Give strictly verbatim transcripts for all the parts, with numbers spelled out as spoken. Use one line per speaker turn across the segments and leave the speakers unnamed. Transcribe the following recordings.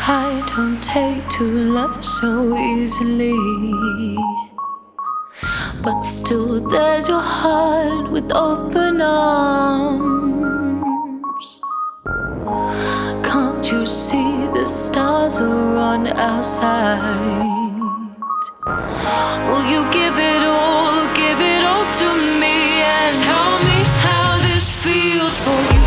I don't take to love so easily, but still there's your heart with open arms. Can't you see the stars are on our side? Will you give it all, give it all to me, and tell me how this feels for you?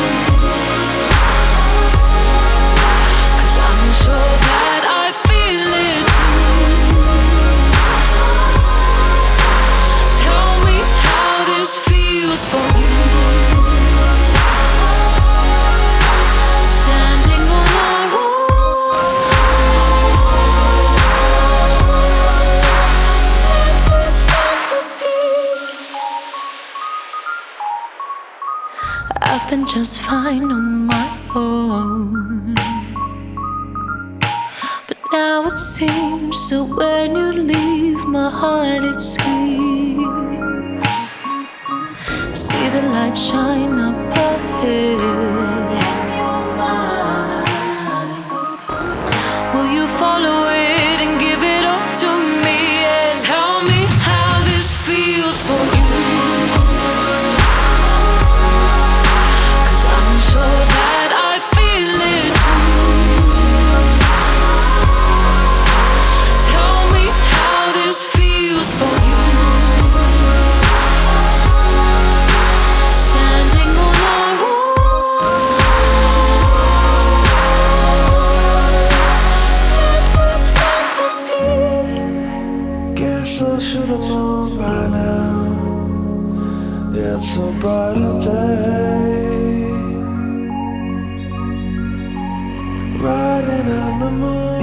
I've been just fine on my own, but now it seems that when you leave my heart it screams. See the light shine up ahead in your mind. Will you follow it and give it all to me, and tell me how this feels for you?
I should have known by now. It's a brighter day, riding on the moon.